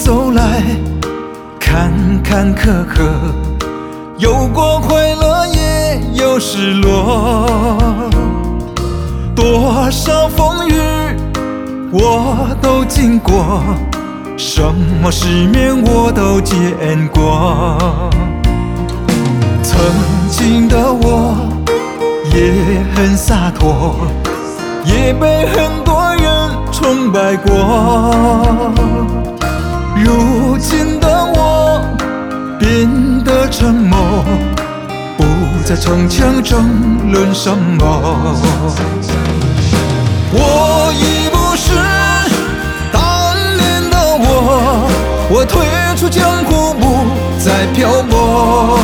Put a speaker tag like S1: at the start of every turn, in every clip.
S1: 走来，坎坎坷坷，有过快乐，也有失落。多少风雨我都经过，什么世面我都见过。曾经的我也很洒脱，也被很多人崇拜过。如今的我变得沉默，不再逞强争论什么。我已不是当年的我，我退出江湖，不再漂泊。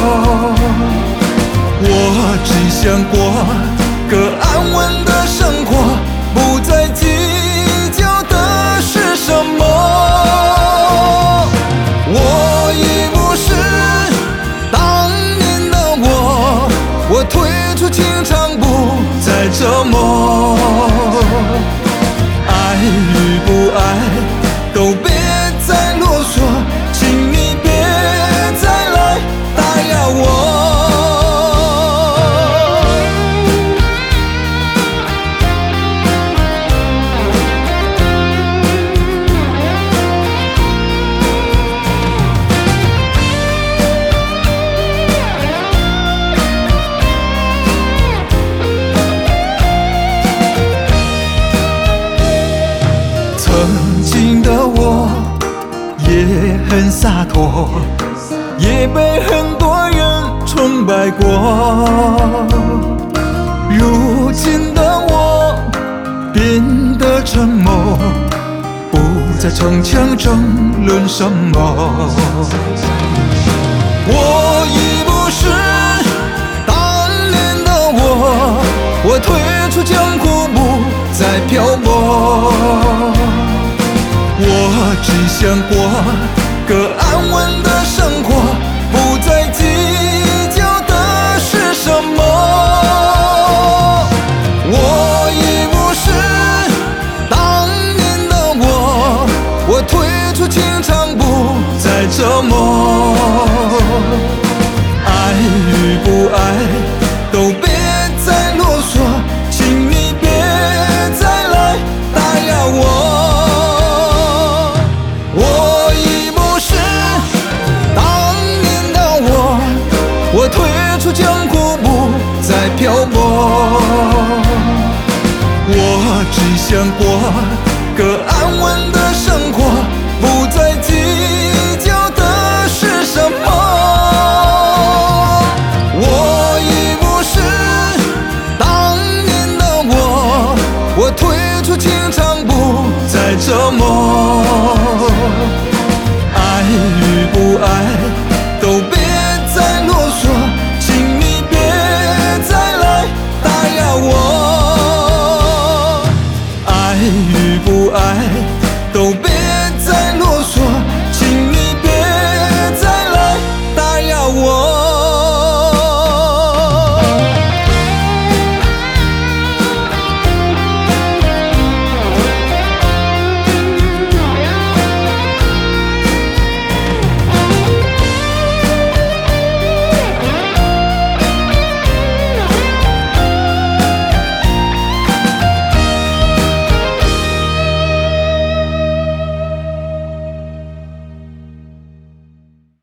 S1: 我只想过个安稳的生活，不再计较的是什么。我已不是当年的我，我退出情场，不再折磨。爱与不爱都别再啰嗦，请你别再来打扰我。曾经的我也很洒脱，也被很多人崇拜过。如今的我变得沉默，不再逞强争论什么。我已不是当年的我，我退出江湖，不再漂泊。我只想过个安稳的生活，不再计较的是什么。我已不是当年的我，我退出情场，不再折磨。爱与不爱都别再啰嗦，请你别再来打扰我。我退出江湖，不再漂泊。我只想过个安稳的生活，不再计